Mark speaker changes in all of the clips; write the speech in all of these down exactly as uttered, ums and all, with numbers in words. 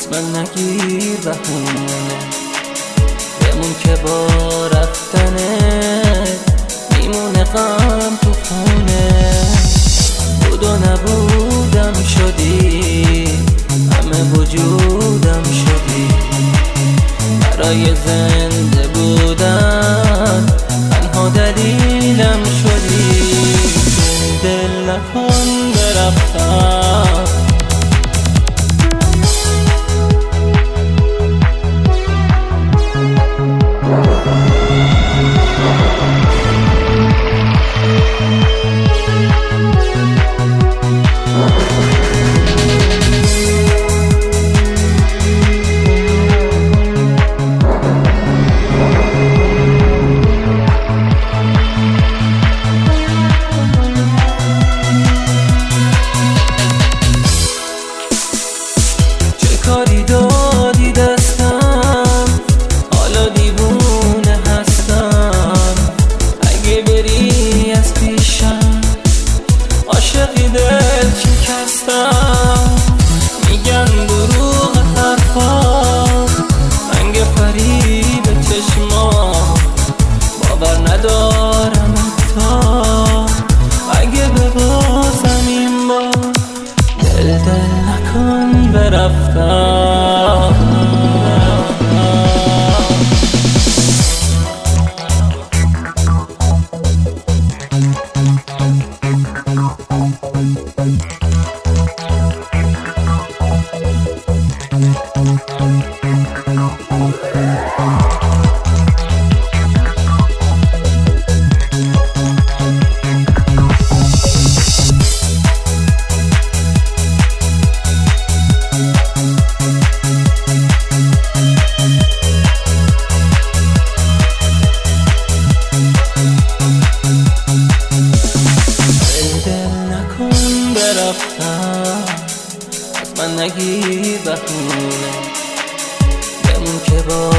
Speaker 1: من نگیر بهونه، بمون که با رفتنت میمونه غم تو خونه. بود و نبودم شدی، همه وجودم شدی، برای زنده بودن تنها دلیلم شدی. دل نکن برفتم، کاری دادی دستم، حالا دیوونه هستم. اگه بری از پیشم، عاشقی دل شکستم. میگن دروغ حرفات، رنگ فریب چشمات، باور ندارم حتی اگه ببازم این بار. دل دل نکن برفتم. از من نگیر بهونه، بمون که با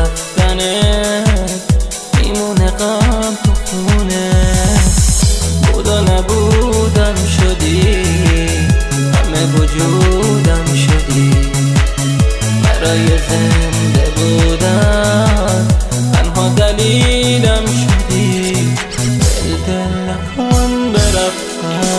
Speaker 1: رفتنت میمونه غم تو خونه. بود و نبودم شدی، همه وجودم شدی، برای زنده بودن تنها دلیلم شدی. دل دل نکن برفتم.